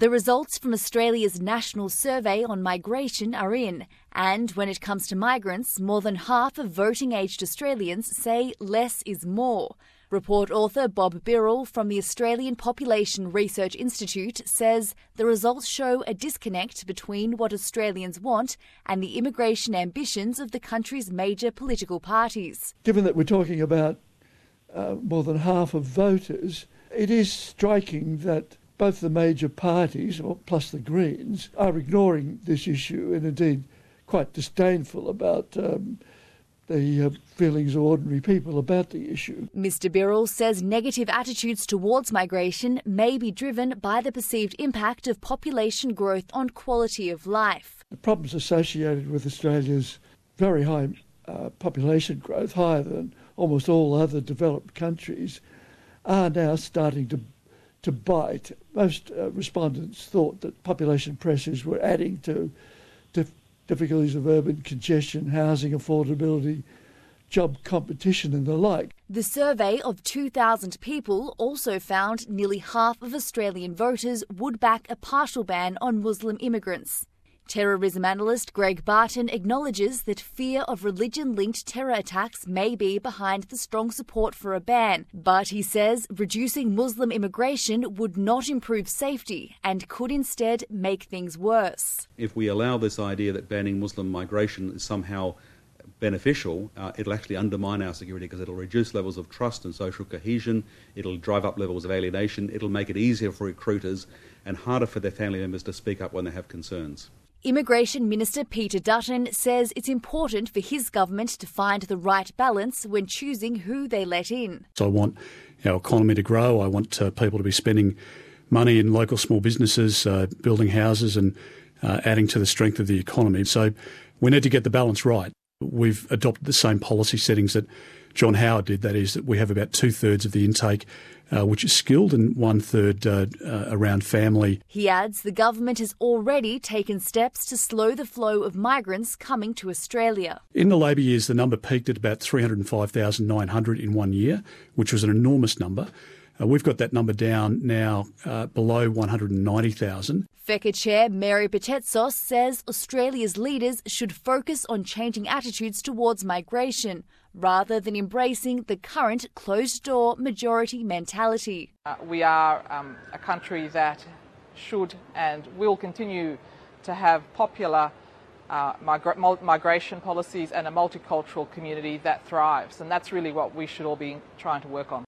The results from Australia's National Survey on Migration are in, and when it comes to migrants, more than half of voting-aged Australians say less is more. Report author Bob Birrell from the Australian Population Research Institute says the results show a disconnect between what Australians want and the immigration ambitions of the country's major political parties. Given that we're talking about more than half of voters, it is striking that both the major parties, or plus the Greens, are ignoring this issue and indeed quite disdainful about the feelings of ordinary people about the issue. Mr Birrell says negative attitudes towards migration may be driven by the perceived impact of population growth on quality of life. The problems associated with Australia's very high population growth, higher than almost all other developed countries, are now starting to bite. Most respondents thought that population pressures were adding to difficulties of urban congestion, housing affordability, job competition and the like. The survey of 2,000 people also found nearly half of Australian voters would back a partial ban on Muslim immigrants. Terrorism analyst Greg Barton acknowledges that fear of religion-linked terror attacks may be behind the strong support for a ban, but he says reducing Muslim immigration would not improve safety and could instead make things worse. If we allow this idea that banning Muslim migration is somehow beneficial, it'll actually undermine our security because it'll reduce levels of trust and social cohesion, it'll drive up levels of alienation, it'll make it easier for recruiters and harder for their family members to speak up when they have concerns. Immigration Minister Peter Dutton says it's important for his government to find the right balance when choosing who they let in. So I want our economy to grow. I want people to be spending money in local small businesses, building houses and adding to the strength of the economy. So we need to get the balance right. We've adopted the same policy settings that John Howard did. That is that we have about 2/3 of the intake which is skilled and 1/3 around family. He adds the government has already taken steps to slow the flow of migrants coming to Australia. In the Labor years, the number peaked at about 305,900 in 1 year, which was an enormous number. We've got that number down now below 190,000. FECA Chair Mary Patetsos says Australia's leaders should focus on changing attitudes towards migration rather than embracing the current closed-door majority mentality. We are a country that should and will continue to have popular migration policies and a multicultural community that thrives, and that's really what we should all be trying to work on.